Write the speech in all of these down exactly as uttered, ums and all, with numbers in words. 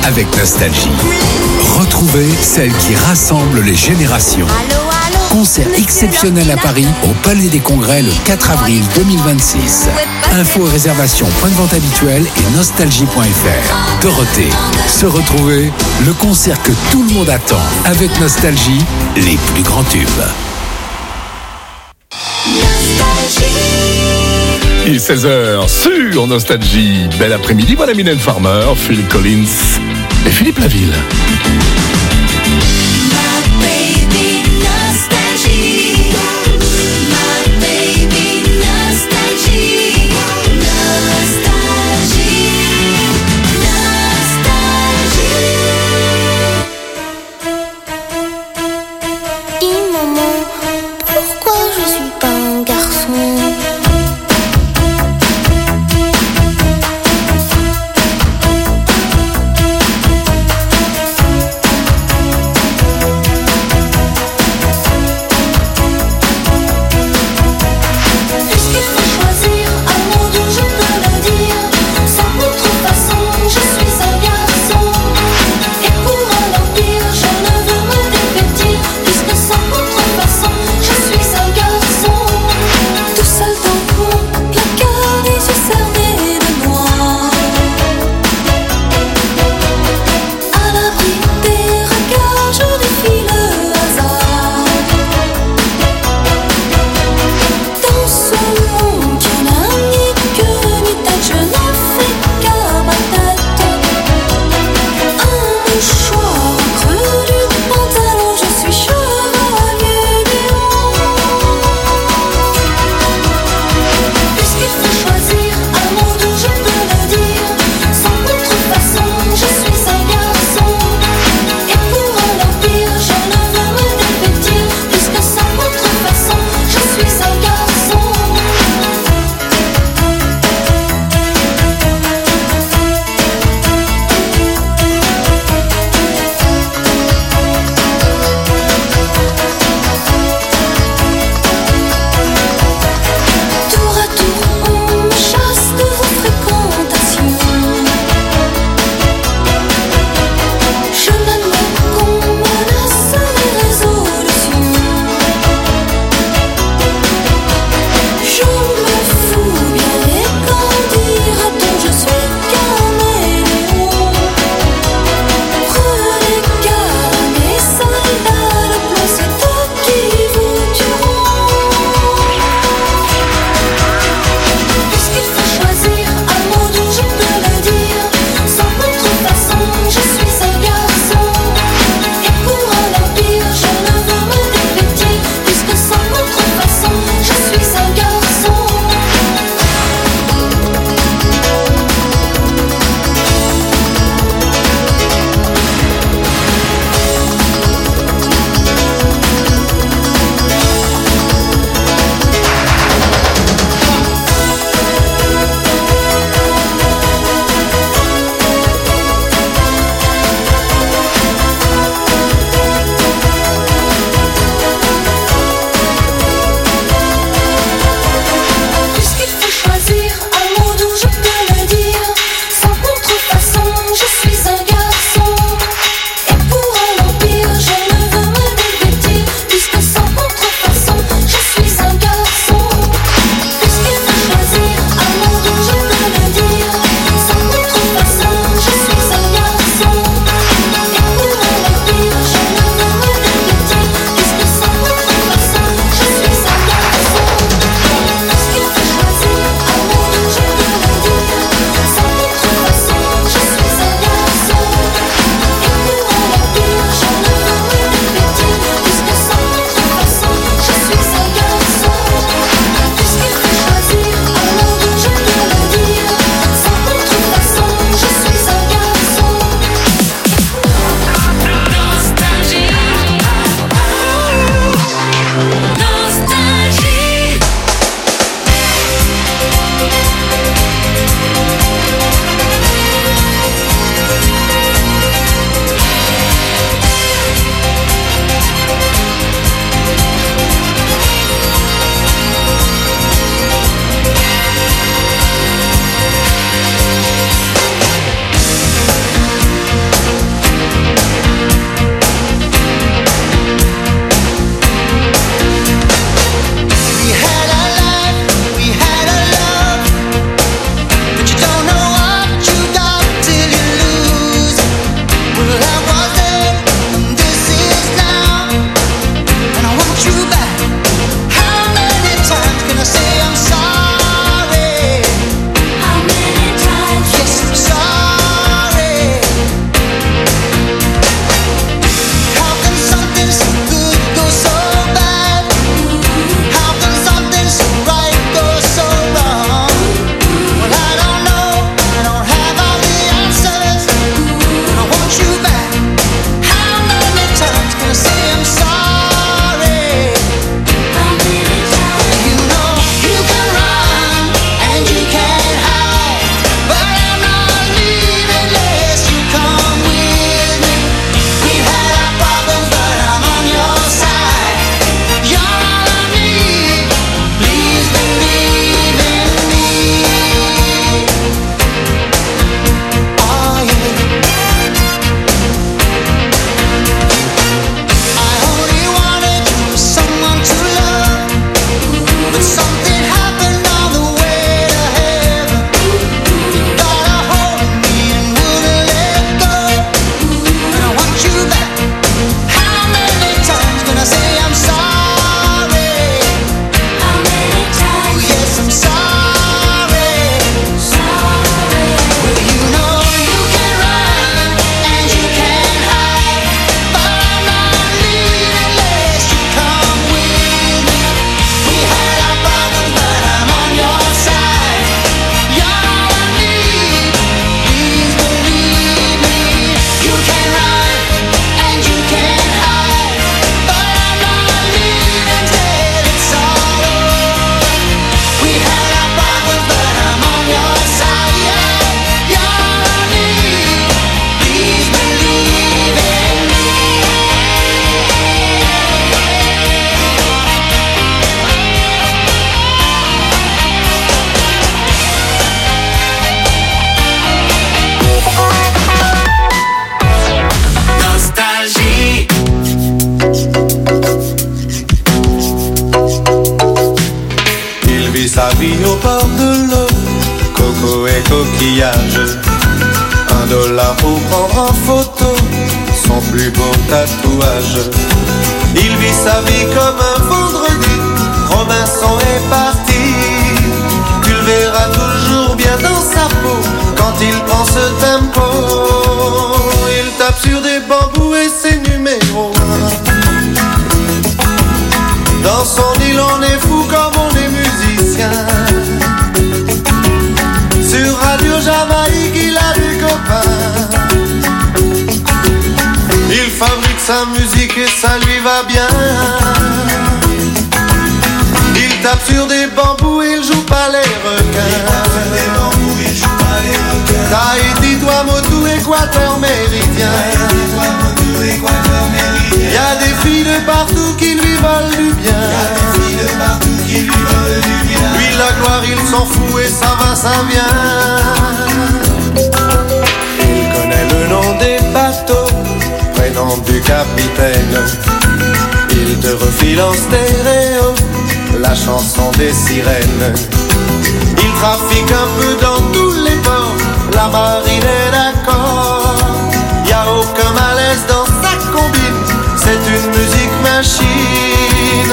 avec Nostalgie. Retrouvez celle qui rassemble les générations. Concert exceptionnel à Paris, au Palais des Congrès le quatre avril deux mille vingt-six. Infos et réservations, point de vente habituel et nostalgie point f r. Dorothée, se retrouver, le concert que tout le monde attend. Avec Nostalgie, les plus grands tubes. Il est seize heures sur Nostalgie. Bel après-midi, voilà Mylène Farmer, Phil Collins et Philippe Laville. Paris au bord de l'eau, coco et coquillage. Un dollar pour prendre en photo son plus beau tatouage. Il vit sa vie comme un vendredi, Robinson est parti. Tu le verras toujours bien dans sa peau quand il prend ce tempo. Il tape sur des bambous et ses numéros. Dans son île on est fou comme on est musicien. Sur Radio Jamaïque il a des copains. Il fabrique sa musique et ça lui va bien. Il tape sur des bambous, il joue pas les requins. Tahiti, Tuamotu, Équateur méridien. Y a des filles de partout qui lui veulent du bien. Lui la gloire il s'en fout et ça va, ça vient. Il connaît le nom des bateaux, prénom du capitaine. Il te refile en stéréo la chanson des sirènes. Il trafique un peu dans tous les ports, la marine est d'accord. Y a aucun malaise dans sa combine, c'est une musique machine.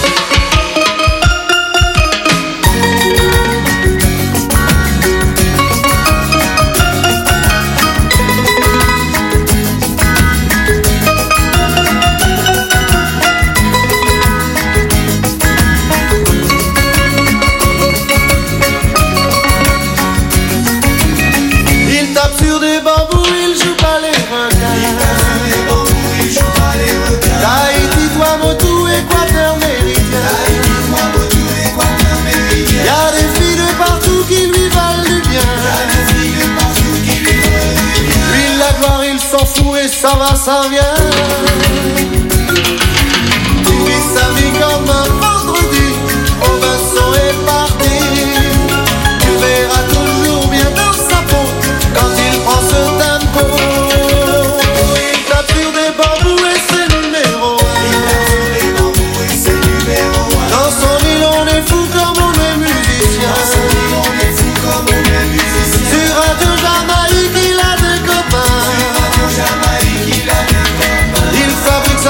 Ça va, ça vient. Il vit sa vie comme un vendredi, Robinson est parti. Tu verras toujours bien dans sa peau quand il prend ce tempo. Il tape sur des bambous et ses numéros. Dans son île on est fou comme on est musicien. Sur Radio Jamaïque il a des copains. Il fabrique sa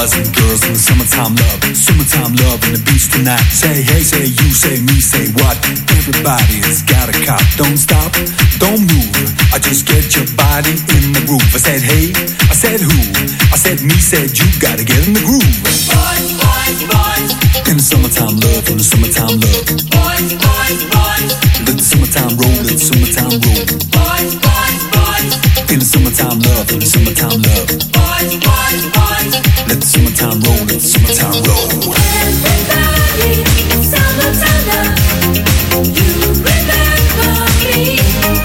boys and girls in the summertime love, summertime love and the beach tonight. Say hey, say you, say me, say what? Everybody's got a cop. Don't stop, don't move. I just get your body in the groove. I said hey, I said who? I said me, said you. Gotta get in the groove. Boys, boys, boys. In the summertime love, in the summertime love. Boys, boys, boys. Let the summertime roll, let the summertime roll. Boys, boys, boys. In the summertime love, in the summertime love. Boys, boys, boys. Let the summertime roll, let the summertime roll. Everybody, summertime love. You remember me.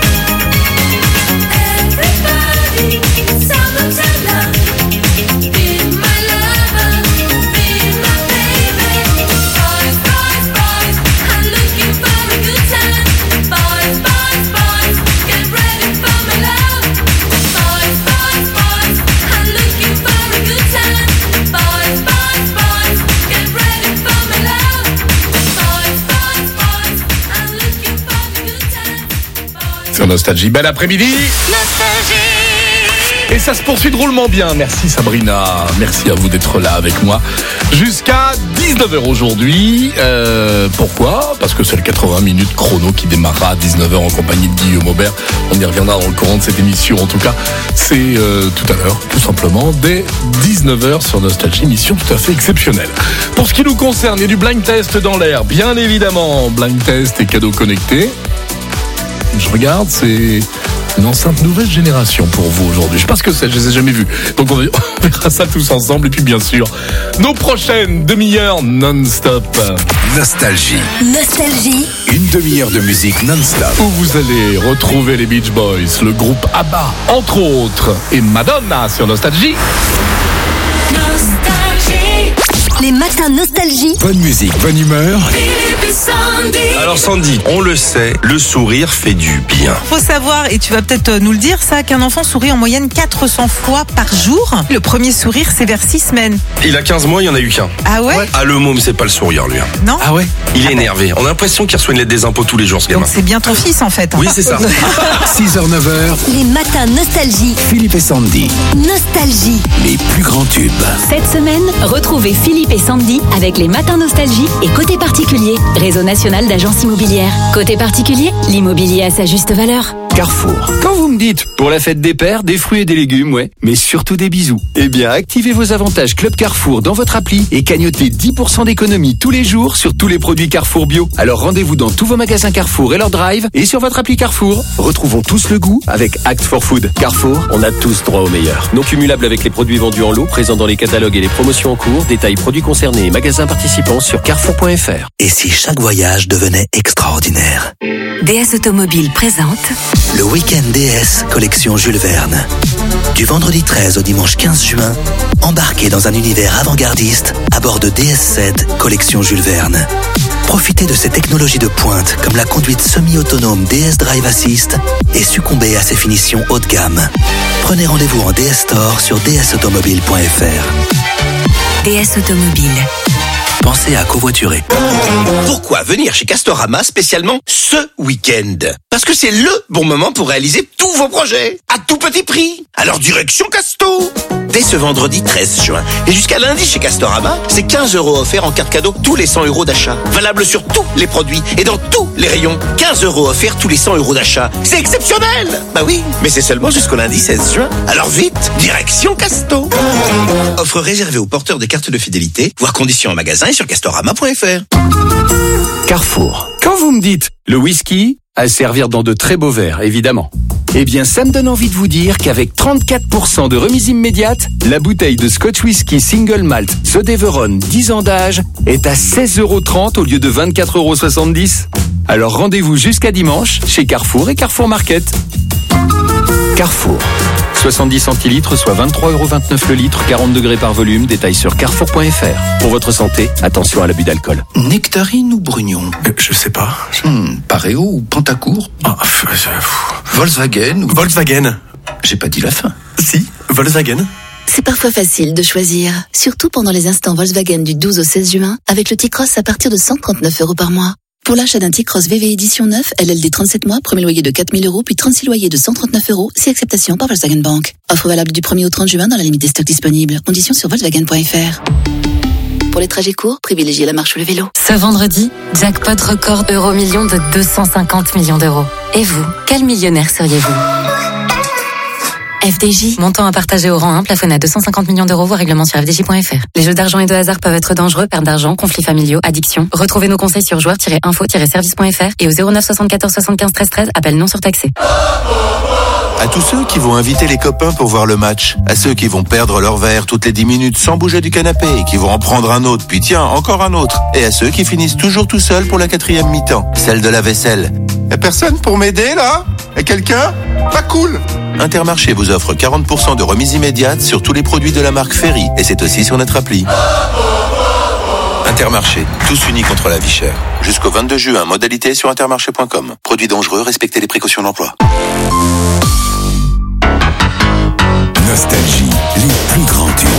Everybody, summertime love. Be my lover, be my baby. Boys, boys, boys. I'm looking for a good time. Boys, boys, boys. Get ready for my love. Boys, boys, boys. I'm looking for a good time. Boys, boys, boys. Get ready for my love. Boys, boys, boys. I'm looking for a good time. Sur Nostalgie, bel après-midi. Et ça se poursuit drôlement bien. Merci Sabrina, merci à vous d'être là avec moi jusqu'à dix-neuf heures aujourd'hui. Euh, pourquoi ? Parce que c'est le quatre-vingts minutes chrono qui démarrera à dix-neuf heures en compagnie de Guillaume Aubert. On y reviendra dans le courant de cette émission. En tout cas, c'est euh, tout à l'heure, tout simplement, dès dix-neuf heures sur Nostalgie, émission tout à fait exceptionnelle. Pour ce qui nous concerne, il y a du blind test dans l'air, bien évidemment. Blind test et cadeaux connectés. Je regarde, c'est une enceinte nouvelle génération pour vous aujourd'hui. Je sais pas ce que c'est, je les ai jamais vus. Donc on verra ça tous ensemble. Et puis bien sûr, nos prochaines demi-heures non-stop. Nostalgie. Nostalgie. Une demi-heure de musique non-stop. Où vous allez retrouver les Beach Boys, le groupe ABBA, entre autres, et Madonna sur Nostalgie. Nostalgie. Les matins nostalgie. Bonne musique, bonne humeur. Philippe et Sandy. Alors Sandy, on le sait, le sourire fait du bien. Faut savoir, et tu vas peut-être nous le dire, ça, qu'un enfant sourit en moyenne quatre cents fois par jour. Le premier sourire, c'est vers six semaines. Il a quinze mois, il n'y en a eu qu'un. Ah ouais, Ah, le môme, c'est pas le sourire, lui. hein. Non. Ah ouais? Il est énervé. On a l'impression qu'il reçoit une lettre des impôts tous les jours, ce gamin. Donc c'est bien ton fils, en fait. hein. Oui, c'est ça. six heures neuf heures, Les matins nostalgie. Philippe et Sandy. Nostalgie. Les plus grands tubes. Cette semaine, retrouvez Philippe et Sandy avec les Matins Nostalgie et Côté Particulier, réseau national d'agences immobilières. Côté Particulier, l'immobilier à sa juste valeur. Carrefour. Quand vous me dites pour la fête des pères, des fruits et des légumes, ouais, mais surtout des bisous, eh bien activez vos avantages Club Carrefour dans votre appli et cagnotez dix pour cent d'économie tous les jours sur tous les produits Carrefour bio. Alors rendez-vous dans tous vos magasins Carrefour et leur drive et sur votre appli Carrefour. Retrouvons tous le goût avec Act for Food. Carrefour, on a tous droit au meilleur. Non cumulable avec les produits vendus en lot, présents dans les catalogues et les promotions en cours. Détails produits concernés et magasins participants sur carrefour point f r. Et si chaque voyage devenait extraordinaire ? D S Automobile présente Le week-end D S collection Jules Verne. Du vendredi treize au dimanche quinze juin, embarquez dans un univers avant-gardiste à bord de D S sept collection Jules Verne. Profitez de ces technologies de pointe comme la conduite semi-autonome D S Drive Assist et succombez à ses finitions haut de gamme. Prenez rendez-vous en D S Store sur d s automobile point f r. D S Automobile. Pensez à covoiturer. Pourquoi venir chez Castorama spécialement ce week-end ? Parce que c'est le bon moment pour réaliser tous vos projets à tout petit prix. Alors direction Casto. Dès ce vendredi treize juin et jusqu'à lundi chez Castorama, c'est quinze euros offerts en carte cadeau tous les cent euros d'achat. Valable sur tous les produits et dans tous les rayons. quinze euros offerts tous les cent euros d'achat. C'est exceptionnel. Bah oui, mais c'est seulement jusqu'au lundi seize juin. Alors vite, direction Casto. Offre réservée aux porteurs de cartes de fidélité, voire conditions en magasin et sur castorama point f r. Carrefour. Quand vous me dites le whisky, à servir dans de très beaux verres, évidemment. Eh bien, ça me donne envie de vous dire qu'avec trente-quatre pour cent de remise immédiate, la bouteille de Scotch Whisky Single Malt The Deveron dix ans d'âge est à seize euros trente au lieu de vingt-quatre euros soixante-dix. Alors rendez-vous jusqu'à dimanche chez Carrefour et Carrefour Market. Carrefour. soixante-dix centilitres, soit vingt-trois euros vingt-neuf le litre, quarante degrés par volume. Détails sur carrefour point f r. Pour votre santé, attention à l'abus d'alcool. Nectarine ou Brugnon ? euh, Je sais pas. Je... Hmm, Pareo ou Pantacourt ? Ah, f- je- Volkswagen ou... Volkswagen. J'ai pas dit la fin. Si, Volkswagen. C'est parfois facile de choisir, surtout pendant les instants Volkswagen du douze au seize juin, avec le T-Cross à partir de cent trente-neuf euros par mois. Pour l'achat d'un T-Cross V V édition neuf, L L D trente-sept mois, premier loyer de quatre mille euros, puis trente-six loyers de cent trente-neuf euros, si acceptation par Volkswagen Bank. Offre valable du premier au trente juin dans la limite des stocks disponibles. Conditions sur volkswagen point f r. Pour les trajets courts, privilégiez la marche ou le vélo. Ce vendredi, jackpot record euro million de deux cent cinquante millions d'euros. Et vous, quel millionnaire seriez-vous ? F D J, montant à partager au rang un, plafonné à deux cent cinquante millions d'euros, voire règlement sur f d j point f r. Les jeux d'argent et de hasard peuvent être dangereux, perte d'argent, conflits familiaux, addiction. Retrouvez nos conseils sur joueurs tiret info tiret service point f r et au zéro neuf soixante-quatorze soixante-quinze treize treize, appel non surtaxé. À tous ceux qui vont inviter les copains pour voir le match, à ceux qui vont perdre leur verre toutes les dix minutes sans bouger du canapé et qui vont en prendre un autre, puis tiens, encore un autre, et à ceux qui finissent toujours tout seuls pour la quatrième mi-temps, celle de la vaisselle. Y'a personne pour m'aider là ? Y'a quelqu'un ? Pas cool ! Intermarché vous offre quarante pour cent de remise immédiate sur tous les produits de la marque Ferry, et c'est aussi sur notre appli. Intermarché, tous unis contre la vie chère. Jusqu'au vingt-deux juin, modalité sur intermarché point com. Produits dangereux, respectez les précautions d'emploi. Nostalgie, les plus grands tubes.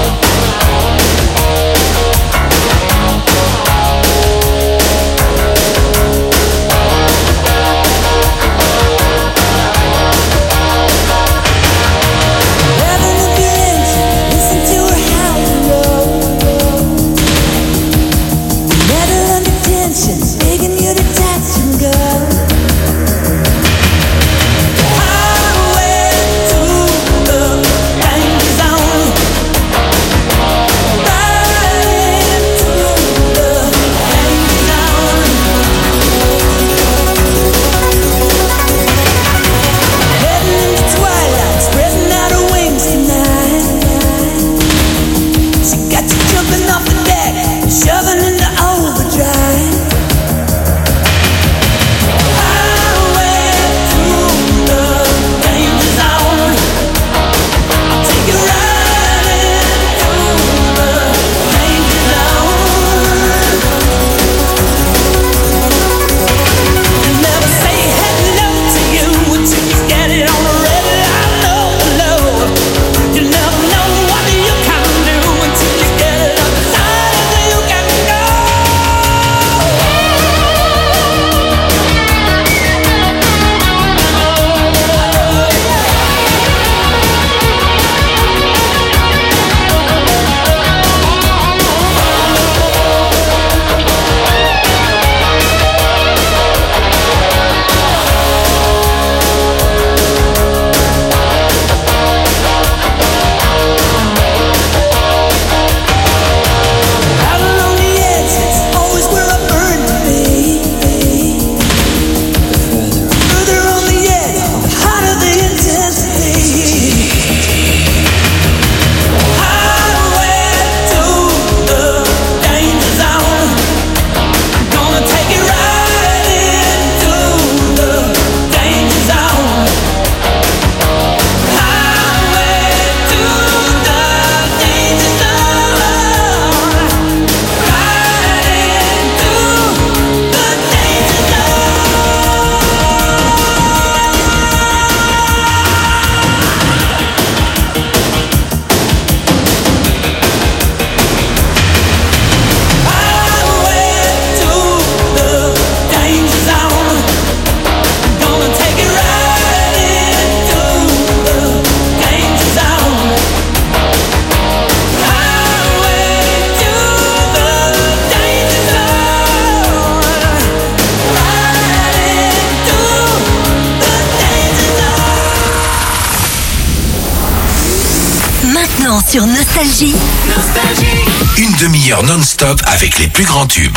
Sur Nostalgie. Nostalgie. Une demi-heure non-stop avec les plus grands tubes.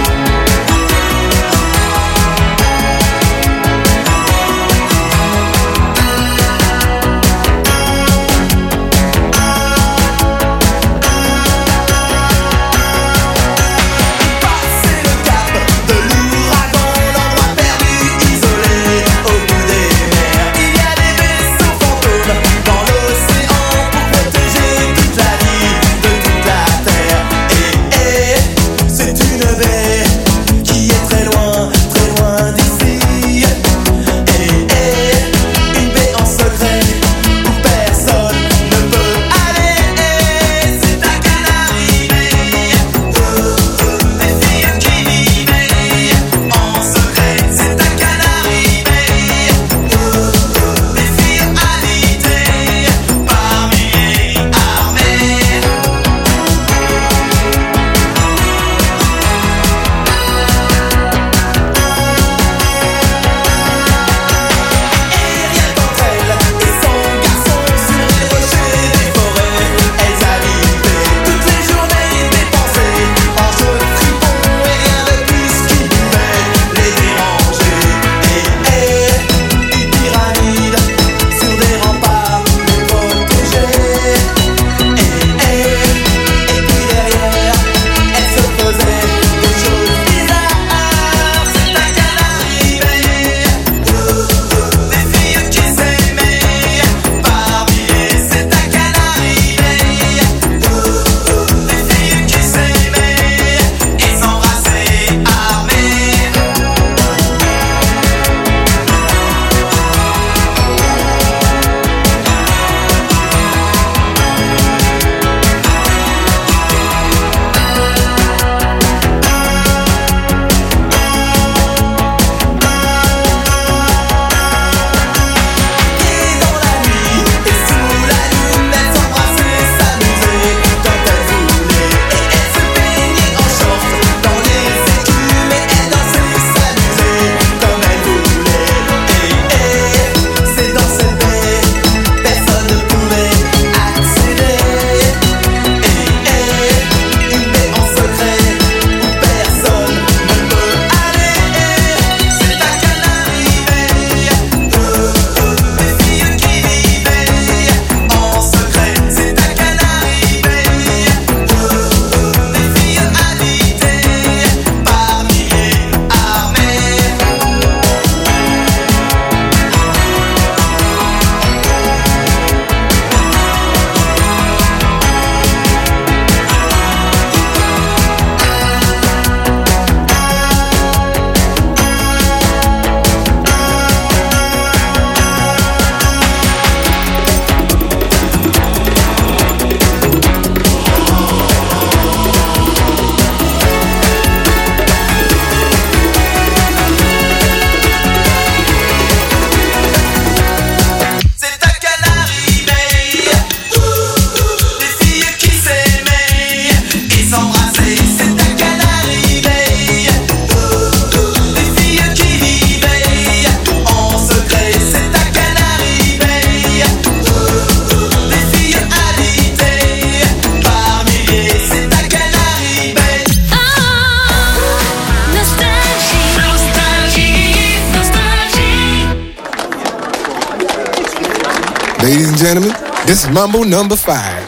Thank Ladies and gentlemen, this is Mambo number five.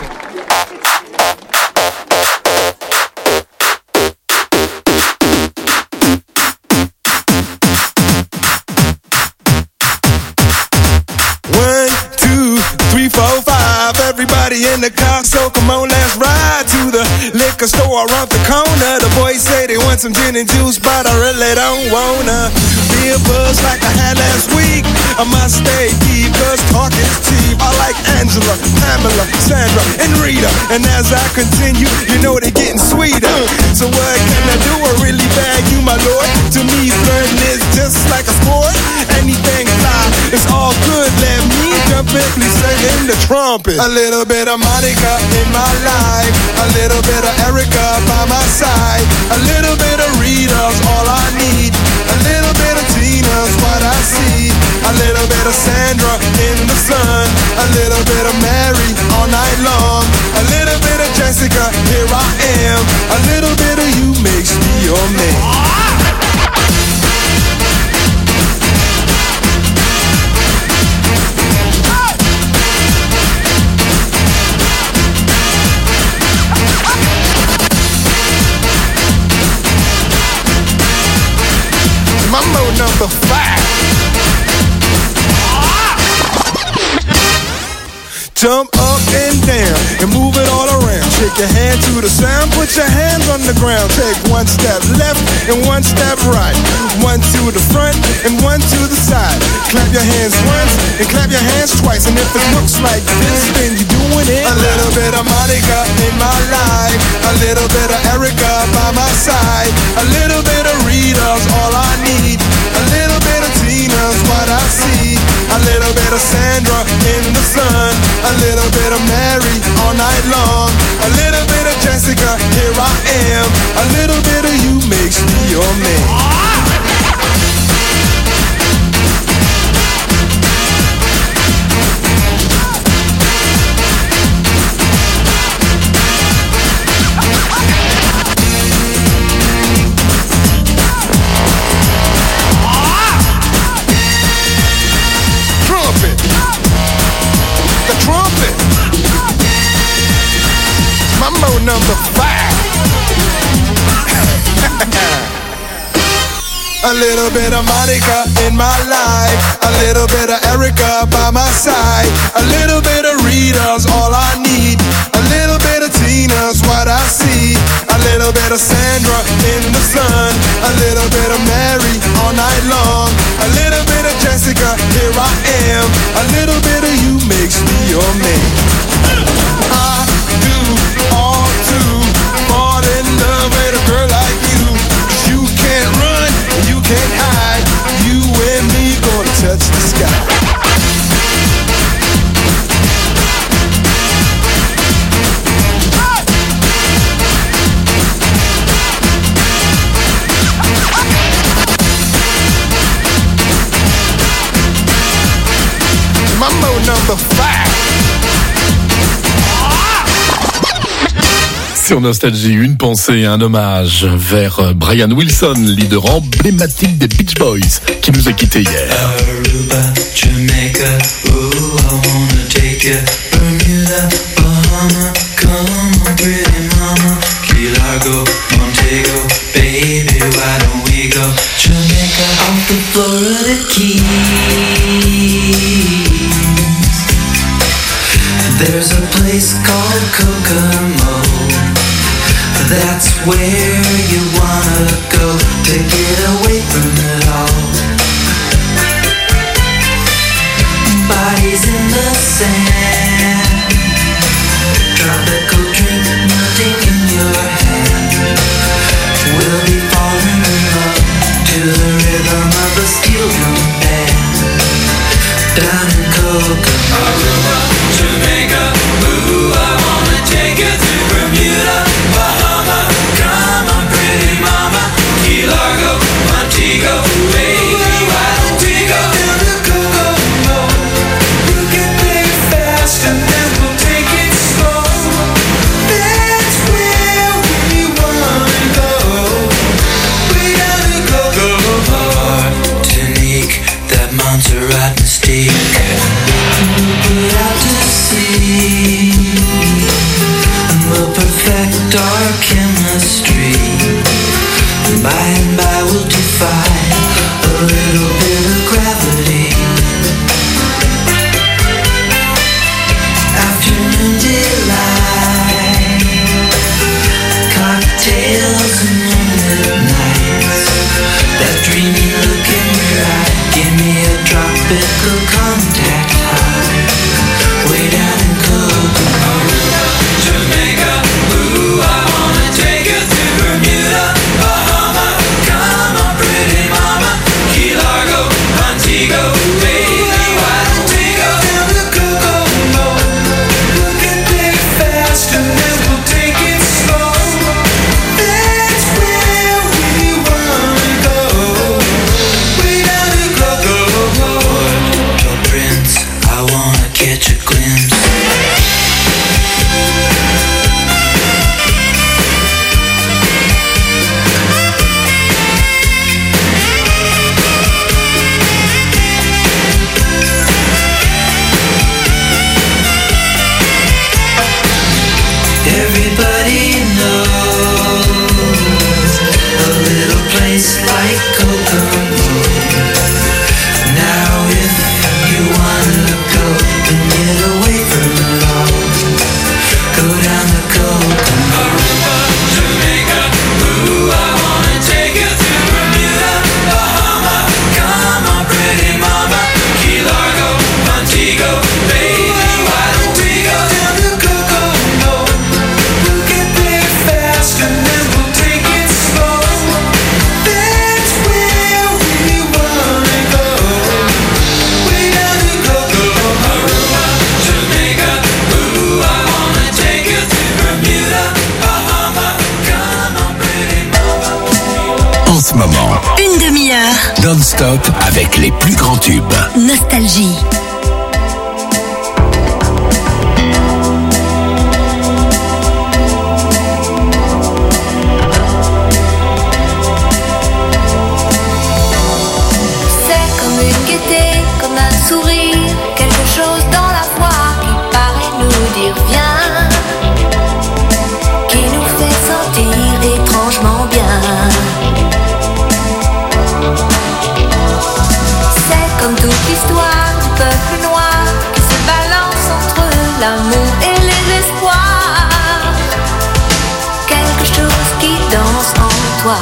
One, two, three, four, five. Everybody in the car, so come on, let's ride to the liquor store around the corner. The boys say they want some gin and juice, but I really don't wanna be a buzz like I had last week. I must stay deep, cause talk is cheap. I like Angela, Pamela, Sandra, and Rita. And as I continue, you know they're getting sweeter. So what can I do? I really bag you, my lord. To me, flirting is just like a sport. Anything fly, it's all good. Let me jump in, please sing in the trumpet. A little bit of Monica in my life, a little bit of Erica by my side, a little bit of Rita's all I need, a little bit of Tina's what I see, a little bit of Sandra in the sun, a little bit of Mary all night long, a little bit of Jessica, here I am, a little bit of you makes me your man. Mambo number five. Jump up and down and move it all around. Shake your hand to the sound, put your hands on the ground. Take one step left and one step right. One to the front and one to the side. Clap your hands once and clap your hands twice. And if it looks like this, then you're doing it. A little bit of Monica in my life, a little bit of Erica by my side, a little bit of Rita's all I need, a little bit of Tina's what I see, a little bit of Sandra in the sun, a little bit of Mary all night long, a little bit of Jessica, here I am, a little bit of you makes me your man. Mambo number five. A little bit of Monica in my life, a little bit of Erica by my side, a little bit of Rita's all I need, a little bit of Tina's what I see, a little bit of Sandra in the sun, a little bit of Mary all night long, a little bit of Jessica, here I am, a little bit of you makes me your man. I do all to fall in love with a girl like you. You can't run, you can't hide. You and me gonna touch the sky. Mambo number five. Sur Nostalgie, une pensée et un hommage vers Brian Wilson, leader emblématique des Beach Boys, qui nous a quittés hier. Aruba, Jamaica, ooh, I wanna take you. Bermuda, Bahama, come on, pretty mama. Key Largo, Montego, baby, why don't we go? Jamaica, off the Florida Keys. There's a place called Kokomo. That's where you wanna go to get away from it all. Bodies in the sand, tropical drink melting in your hand. We'll be falling in love to the rhythm of a steel drum band. Down in Kokomo, Aruba, Jamaica, ooh, I wanna take you to Bermuda, Bahama, come on, pretty mama, Key Largo, Montego. demi-heure. Non-stop avec les plus grands tubes. Nostalgie. C'est comme une gaieté, comme un sourire, quelque chose dans la voix qui paraît nous dire viens, qui nous fait sentir étrangement bien. C'est comme toute l'histoire du peuple noir qui se balance entre l'amour et les espoirs, quelque chose qui danse en toi.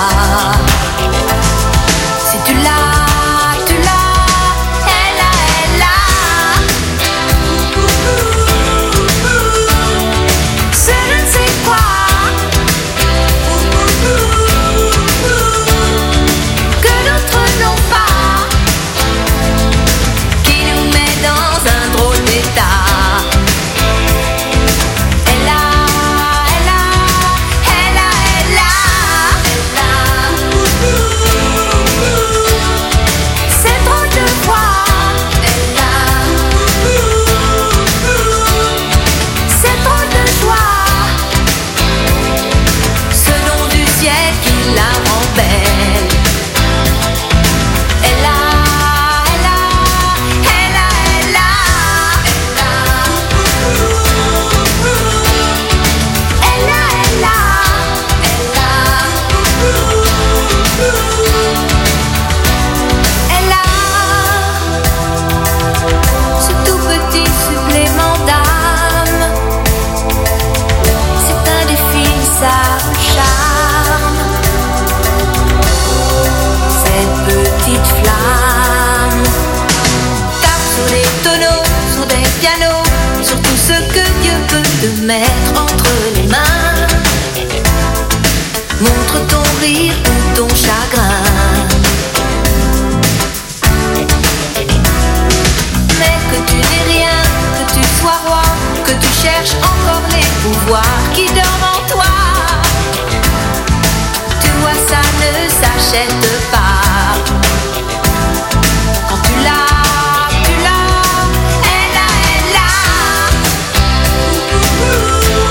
Si tu l'as, tu l'as, elle a, elle a. C'est je ne sais quoi que d'autres n'ont pas, qui nous met dans un drôle d'état. Elle a, elle a, elle a, elle a, elle a. C'est drôle de voir, elle a. C'est drôle de joie, ce nom du ciel qui la rend belle. Elle a, elle a, elle a, elle a, elle a, elle a, elle a, elle a ce tout petit supplément d'âme. C'est indéfinissable charme, cette petite flamme tape sur les tonneaux, sur des pianos, sur tout ce que Dieu peut te mettre entre les mains. Montre ton rire ou ton chagrin, mais que tu n'aies rien, que tu sois roi, que tu cherches encore les pouvoirs qui dorment en toi. Tu vois, ça ne s'achète pas. Quand tu l'as, tu l'as, elle a, elle a.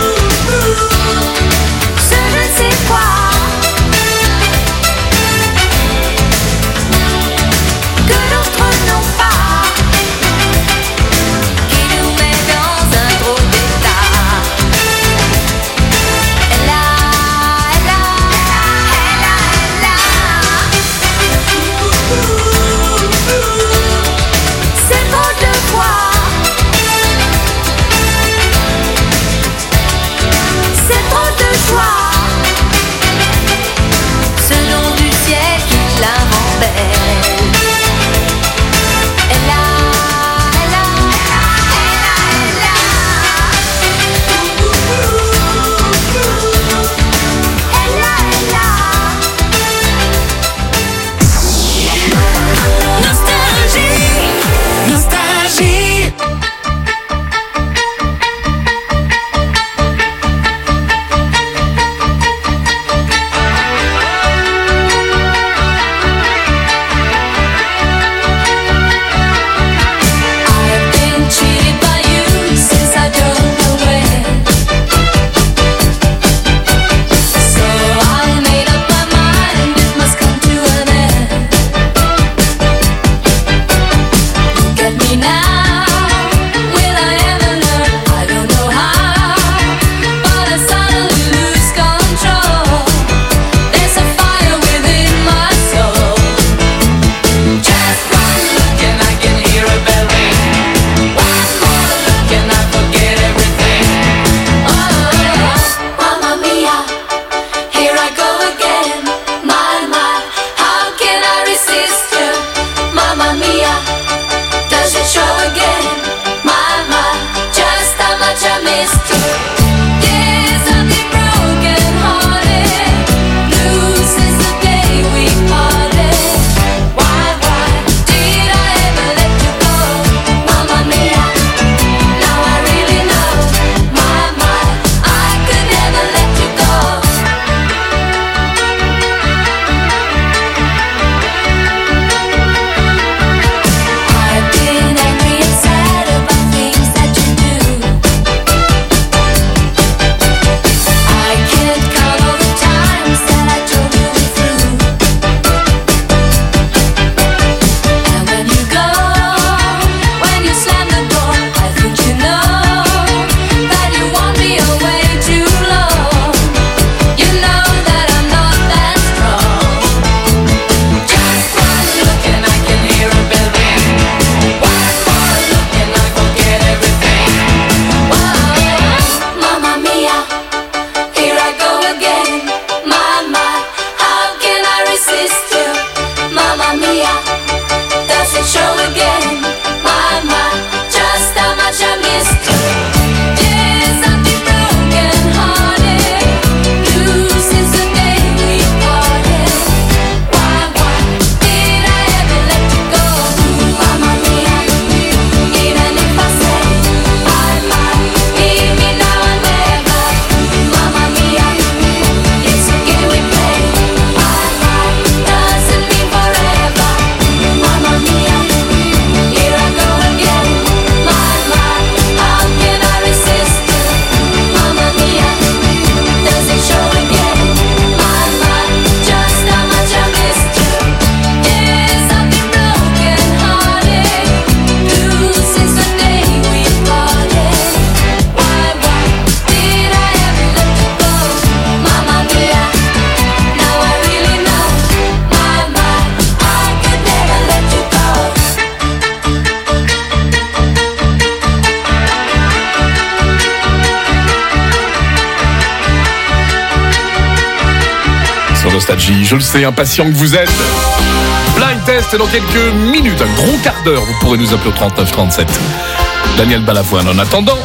Nostalgie. Je le sais, impatient que vous êtes. Blind test dans quelques minutes, un gros quart d'heure. Vous pourrez nous appeler au trente-neuf trente-sept. Daniel Balavoine en attendant.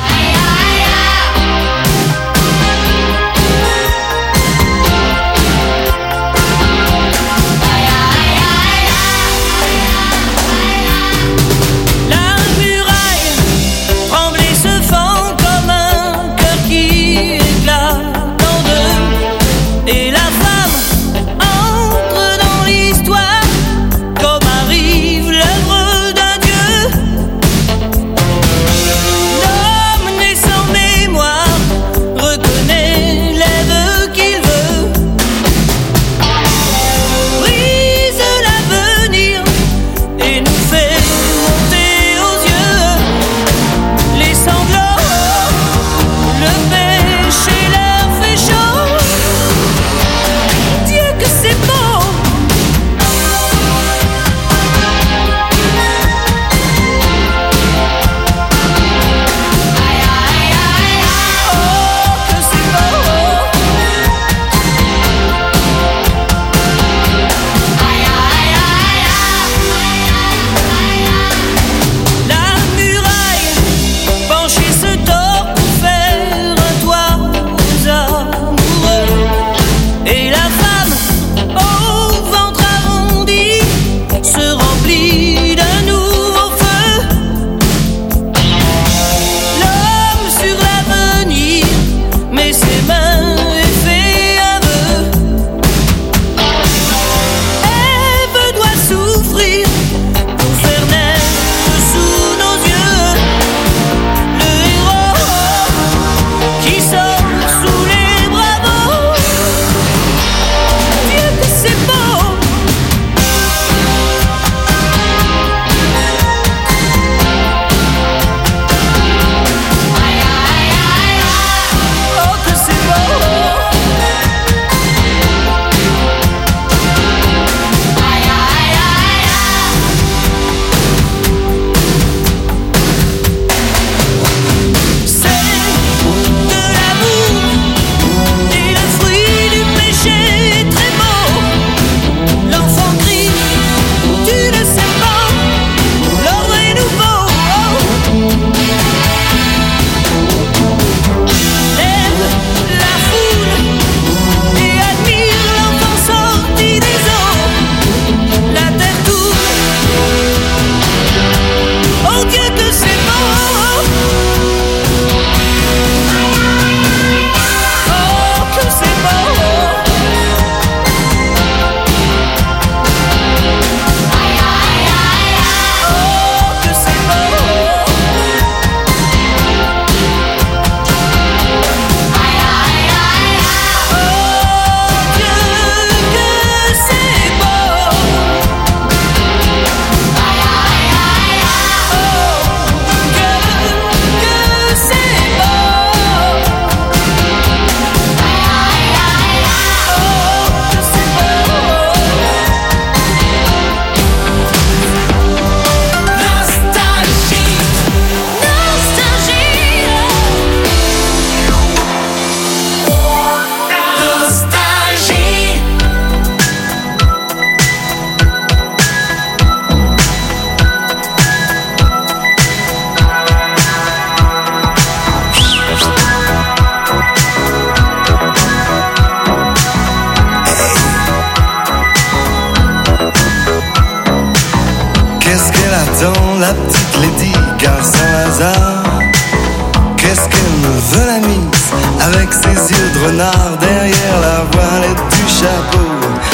attend la petite Lady Gaga sans hasard? Qu'est-ce qu'elle me veut la mise avec ses yeux de renard derrière la voilette du chapeau,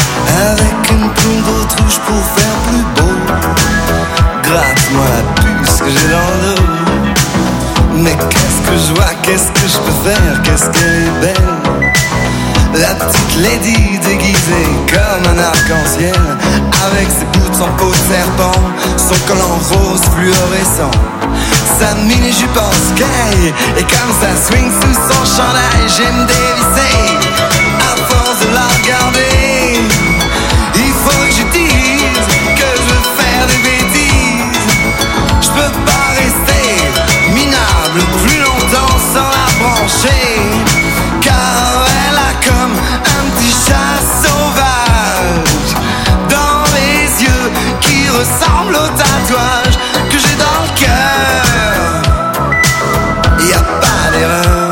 avec une plume d'autruche pour faire plus beau? Gratte-moi la puce que j'ai dans le dos. Mais qu'est-ce que je vois, qu'est-ce que je peux faire, qu'est-ce qu'elle est belle, la petite Lady déguisée comme un arc-en-ciel, avec ses boots en peau de serpent, son collant rose fluorescent, sa mini-jupe en sky, et comme ça swing sous son chandail, j'aime dévisser à force de la regarder. Il faut que je dise que je veux faire des bêtises, je peux pas rester minable plus longtemps sans la brancher, car elle a comme un petit chat sauvage. tatouage que j'ai dans le cœur. Y a pas d'erreur.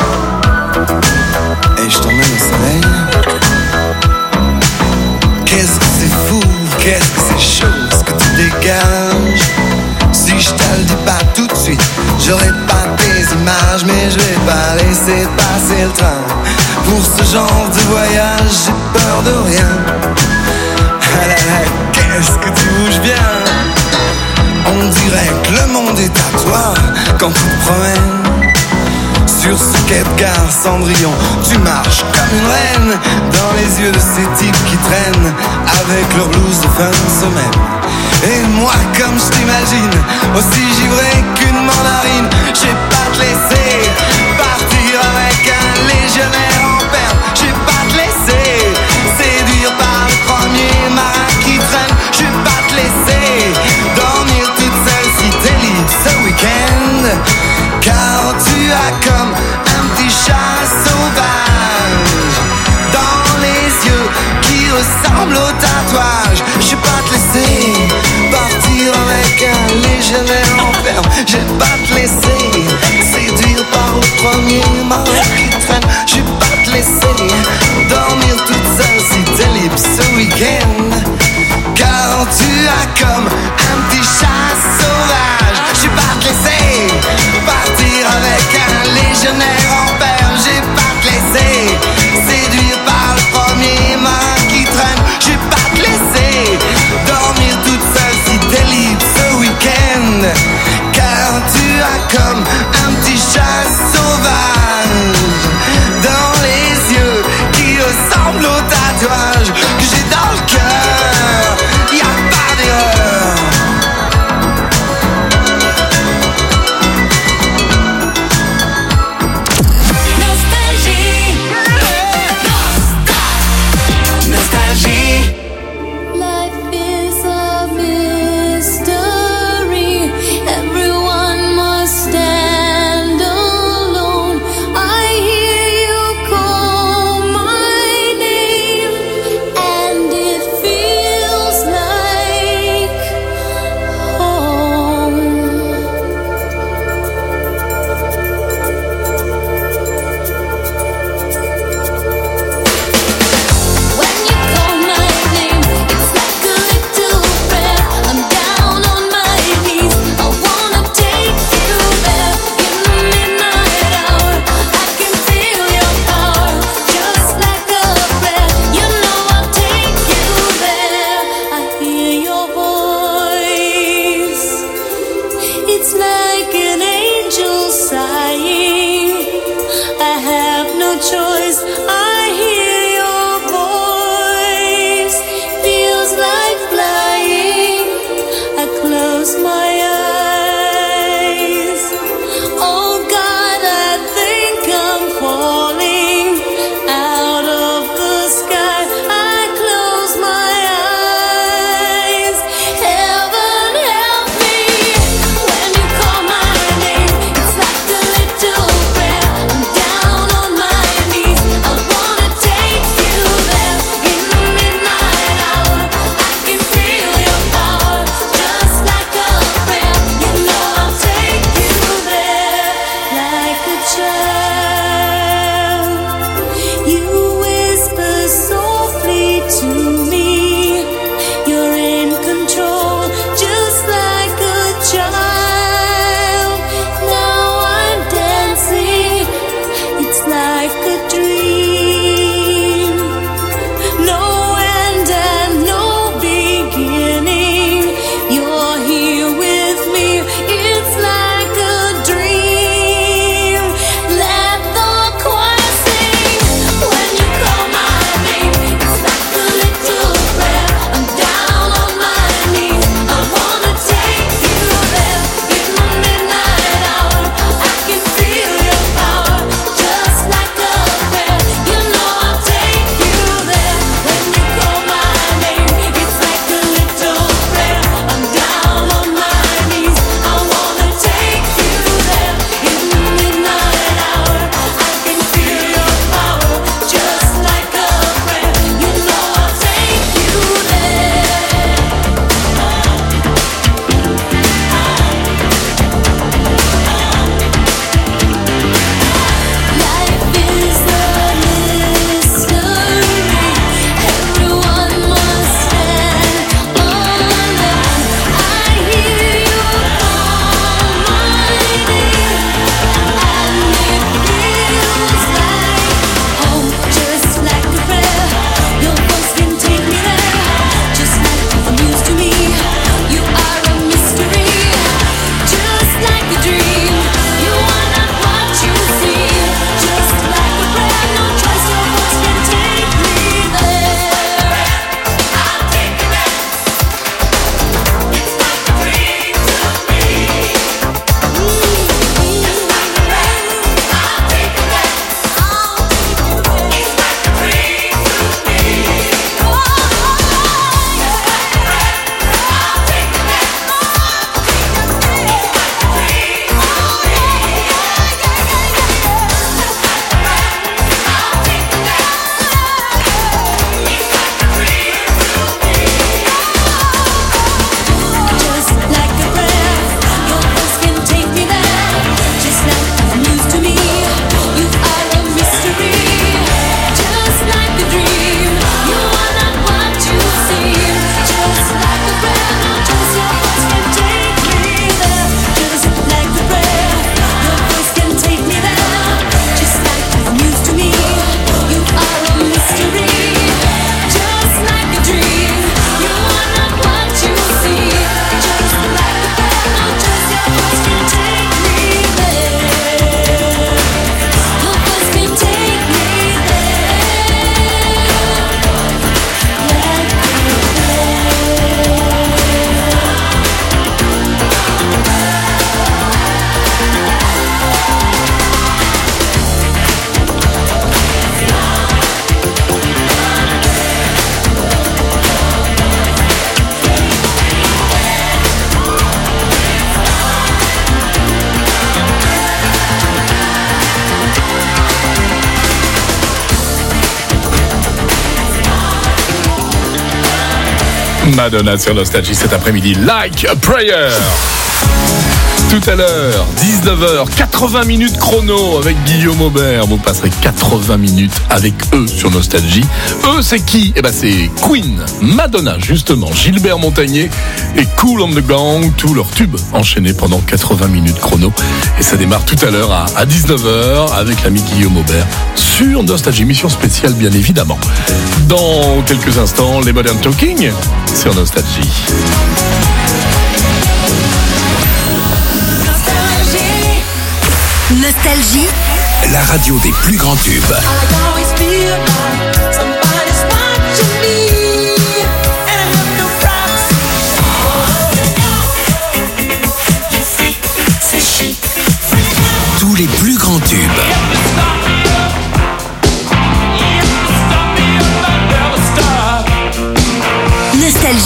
Et je t'emmène au soleil. Qu'est-ce que c'est fou, qu'est-ce que c'est chaud, ce que tu dégages. Si je te le dis pas tout de suite, j'aurai pas tes images, mais je vais pas laisser passer le train. Pour ce genre de voyage, j'ai peur de rien. Ah là là, qu'est-ce que tu bouges bien. On dirait que le monde est à toi quand tu te promènes. Sur ce quai de gare Cendrillon, tu marches comme une reine dans les yeux de ces types qui traînent avec leur blouse de fin de semaine. Et moi, comme je t'imagine, aussi givré qu'une mandarine, j'ai pas te laisser partir avec un légionnaire en perles. J'ai pas te laisser séduire par le premier marin qui traîne. J'ai pas te laisser dormir toute seule si t'es libre ce week-end. Car tu as comme un petit chat sauvage dans les yeux qui ressemblent au tatouage. Je vais pas te laisser partir avec un légionnaire en ferme. Je vais pas te laisser séduire par le premier marin qui traîne. Je vais pas te laisser dormir toute seule si t'es libre ce week-end. Car tu as comme un petit chat sauvage. Je vais pas te laisser partir avec un légionnaire en perles. J'ai pas te laisser séduire par le premier marin qui traîne. J'ai pas te laisser dormir toute seule si t'es libre ce week-end. Car tu as comme un petit chat sauvage dans les yeux qui ressemblent au tatouage que j'ai dans le cœur. Y a pas d'erreur. Life is a mystery. Everyone must stand alone. I hear you call my name, and it feels like home. When you call my name, it's like a little prayer. I'm down on my knees. I wanna take you there in the midnight hour. I can feel your power, just like a prayer. You know I'll take you there. I hear your voice. It's like an angel sighing. I have no choice. I hear your voice. Feels like flying. I close my eyes. Oh God, I think I'm falling out of the sky. I close my eyes. Heaven help me when you call my name. It's like a little prayer. I'm down on my knees. I wanna take you there in the midnight hour. I can feel your power, just like a Madonna sur Nostalgie cet après-midi. Like a Prayer. Tout à l'heure, dix-neuf heures, quatre-vingts minutes chrono avec Guillaume Aubert. Vous passerez quatre-vingts minutes avec eux sur Nostalgie. Eux, c'est qui? Eh ben, c'est Queen, Madonna, justement, Gilbert Montagnier et Cool on the Gang, tous leurs tubes enchaînés pendant quatre-vingts minutes chrono. Et ça démarre tout à l'heure à, à dix-neuf heures avec l'ami Guillaume Aubert sur Nostalgie, émission spéciale, bien évidemment. Dans quelques instants, les Modern Talking sur Nostalgie. Nostalgie, la radio des plus grands tubes. Tous les plus grands tubes. Nostalgie.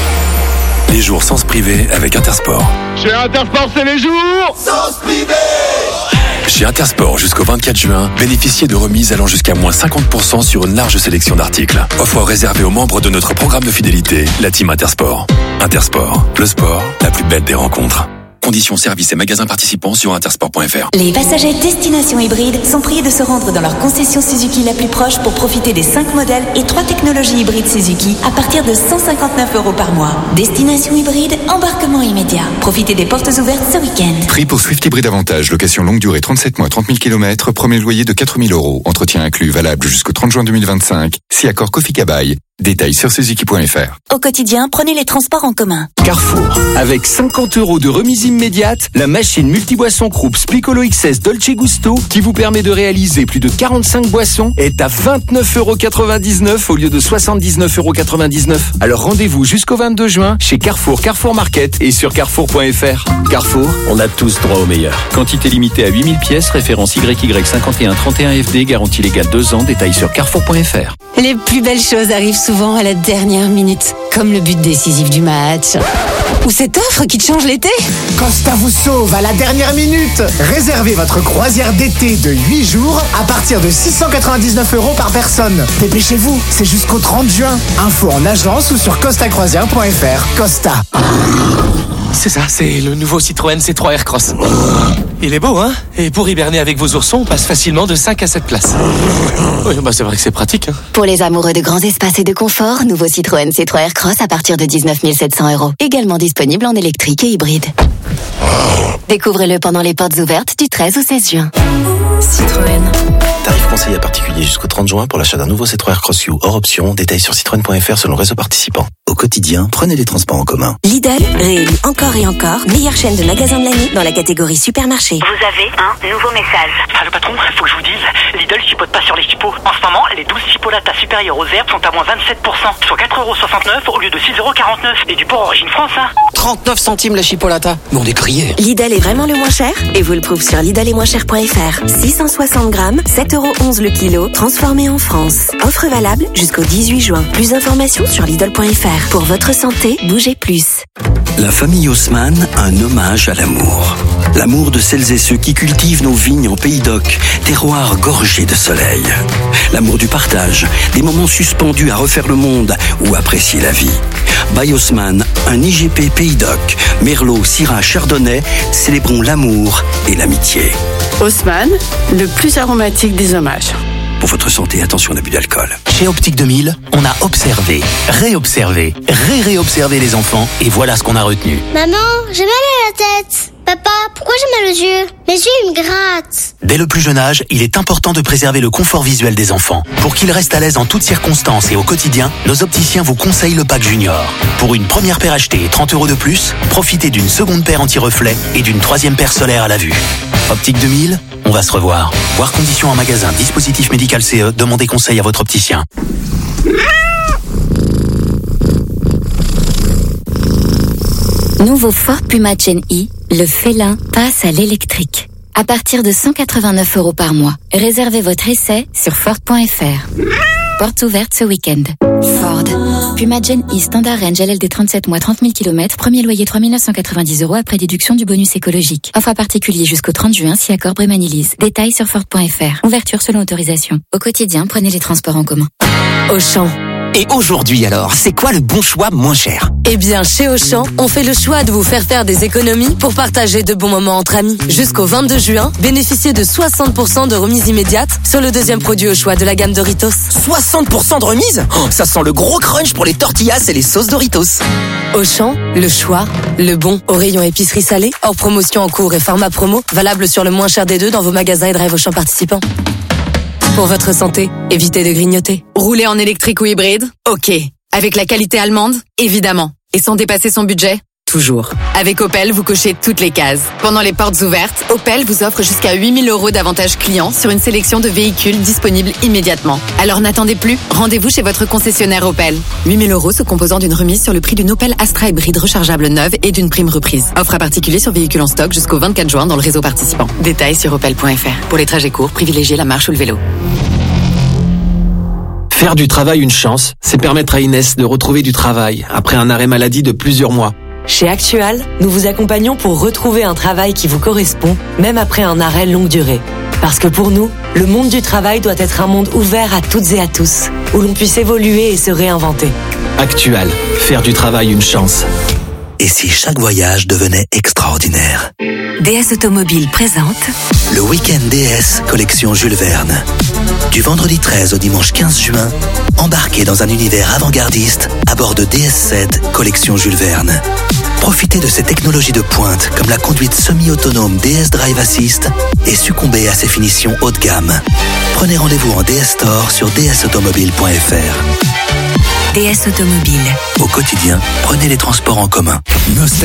Les jours sans se priver avec Intersport. Chez Intersport, c'est les jours sans se priver. Chez Intersport, jusqu'au vingt-quatre juin, bénéficiez de remises allant jusqu'à moins cinquante pour cent sur une large sélection d'articles. Offre réservée aux membres de notre programme de fidélité, la Team Intersport. Intersport, le sport, la plus belle des rencontres. Conditions, services et magasins participants sur intersport point f r. Les passagers destination hybride sont priés de se rendre dans leur concession Suzuki la plus proche pour profiter des cinq modèles et trois technologies hybrides Suzuki à partir de cent cinquante-neuf euros par mois. Destination hybride, embarquement immédiat. Profitez des portes ouvertes ce week-end. Prix pour Swift Hybride Avantage, location longue durée trente-sept mois, trente mille kilomètres, premier loyer de quatre mille euros. Entretien inclus, valable jusqu'au trente juin deux mille vingt-cinq. Si accord Kofi-Kabai. Détails sur suzuki point f r. Au quotidien, prenez les transports en commun. Carrefour. Avec cinquante euros de remise immédiate, la machine multiboisson Krups Piccolo X S Dolce Gusto, qui vous permet de réaliser plus de quarante-cinq boissons, est à vingt-neuf euros quatre-vingt-dix-neuf au lieu de soixante-dix-neuf euros quatre-vingt-dix-neuf. Alors rendez-vous jusqu'au vingt-deux juin chez Carrefour, Carrefour Market et sur carrefour point f r. Carrefour, on a tous droit au meilleur. Quantité limitée à huit mille pièces, référence Y Y cinquante et un trente et un F D, garantie légale deux ans, détails sur carrefour point f r. Les plus belles choses arrivent souvent à la dernière minute, comme le but décisif du match. Ou cette offre qui te change l'été. Costa vous sauve à la dernière minute. Réservez votre croisière d'été de huit jours à partir de six cent quatre-vingt-dix-neuf euros par personne. Dépêchez-vous, c'est jusqu'au trente juin. Info en agence ou sur costa croisière point f r. Costa. C'est ça, c'est le nouveau Citroën C trois Aircross. Il est beau, hein? Et pour hiberner avec vos oursons, on passe facilement de cinq à sept places. Oui, bah c'est vrai que c'est pratique, hein. Pour les amoureux de grands espaces et de confort, nouveau Citroën C trois Aircross à partir de dix-neuf mille sept cents euros. Également disponible en électrique et hybride. Découvrez-le pendant les portes ouvertes du treize au seize juin. Citroën. Tarif conseillé à particulier jusqu'au trente juin pour l'achat d'un nouveau C trois Aircross U hors option. Détails sur citroën point f r selon le réseau participant. Au quotidien, prenez les transports en commun. Lidl, réélu encore et encore, meilleure chaîne de magasins de l'année dans la catégorie supermarché. Vous avez un nouveau message. Ah, le patron, faut que je vous dise, Lidl chipote pas sur les chipots. En ce moment, les douze chipolatas supérieures aux herbes sont à moins vingt-sept pour cent, soit quatre euros soixante-neuf au lieu de six euros quarante-neuf. Et du porc origine France, hein. trente-neuf centimes la chipolata. Mais on est crié. Lidl est vraiment le moins cher et vous le prouve sur lidl et moins cher point f r. six cent soixante grammes, sept euros onze le kilo, transformé en France. Offre valable jusqu'au dix-huit juin. Plus d'informations sur lidl point f r. Pour votre santé, bougez plus. La famille Haussmann, un hommage à l'amour. L'amour de celles et ceux qui cultivent nos vignes en Pays d'Oc, terroir gorgé de soleil. L'amour du partage, des moments suspendus à refaire le monde ou apprécier la vie. By Haussmann, un I G P Pays d'Oc, Merlot, Syrah, Chardonnay, célébrons l'amour et l'amitié. Haussmann, le plus aromatique des hommages. Pour votre santé, attention à l'abus d'alcool. Chez Optique deux mille, on a observé, réobservé, ré-réobservé les enfants et voilà ce qu'on a retenu. Maman, j'ai mal à la tête. Papa, pourquoi j'ai mal aux yeux? Mes yeux, ils me grattent. Dès le plus jeune âge, il est important de préserver le confort visuel des enfants. Pour qu'ils restent à l'aise en toutes circonstances et au quotidien, nos opticiens vous conseillent le pack Junior. Pour une première paire achetée et trente euros de plus, profitez d'une seconde paire anti-reflet et d'une troisième paire solaire à la vue. Optique deux mille, on va se revoir. Voir conditions en magasin, dispositif médical C E, demandez conseil à votre opticien. Nouveau Ford Puma Gen E, le félin passe à l'électrique. À partir de cent quatre-vingt-neuf euros par mois. Réservez votre essai sur ford point f r. Porte ouverte ce week-end. Ford. Puma Gen E Standard Range L L D trente-sept mois, trente mille kilomètres. Premier loyer trois mille neuf cent quatre-vingt-dix euros après déduction du bonus écologique. Offre à particulier jusqu'au trente juin si accord Brémanilise. Détails sur ford point f r. Ouverture selon autorisation. Au quotidien, prenez les transports en commun. Auchan. Et aujourd'hui alors, c'est quoi le bon choix moins cher? Eh bien, chez Auchan, on fait le choix de vous faire faire des économies pour partager de bons moments entre amis. Jusqu'au vingt-deux juin, bénéficiez de soixante pour cent de remise immédiate sur le deuxième produit au choix de la gamme Doritos. soixante pour cent de remise? Oh, ça sent le gros crunch pour les tortillas et les sauces Doritos. Auchan, le choix, le bon. Au rayon épicerie salée, hors promotion en cours et format promo, valable sur le moins cher des deux dans vos magasins et drive Auchan participants. Pour votre santé, évitez de grignoter. Rouler en électrique ou hybride? Ok. Avec la qualité allemande? Évidemment. Et sans dépasser son budget? Toujours. Avec Opel, vous cochez toutes les cases. Pendant les portes ouvertes, Opel vous offre jusqu'à huit mille euros d'avantages clients sur une sélection de véhicules disponibles immédiatement. Alors n'attendez plus, rendez-vous chez votre concessionnaire Opel. huit mille euros se composant d'une remise sur le prix d'une Opel Astra hybride rechargeable neuve et d'une prime reprise. Offre à particulier sur véhicules en stock jusqu'au vingt-quatre juin dans le réseau participant. Détails sur opel point f r. Pour les trajets courts, privilégiez la marche ou le vélo. Faire du travail une chance, c'est permettre à Inès de retrouver du travail après un arrêt maladie de plusieurs mois. Chez Actual, nous vous accompagnons pour retrouver un travail qui vous correspond, même après un arrêt longue durée. Parce que pour nous, le monde du travail doit être un monde ouvert à toutes et à tous, où l'on puisse évoluer et se réinventer. Actual, faire du travail une chance. Et si chaque voyage devenait extraordinaire? D S Automobile présente Le week-end D S collection Jules Verne. Du vendredi treize au dimanche quinze juin, embarquez dans un univers avant-gardiste à bord de D S sept collection Jules Verne. Profitez de ces technologies de pointe comme la conduite semi-autonome D S Drive Assist et succombez à ses finitions haut de gamme. Prenez rendez-vous en D S Store sur d s automobile point f r. D S Automobile. Au quotidien, prenez les transports en commun. Nostalgie.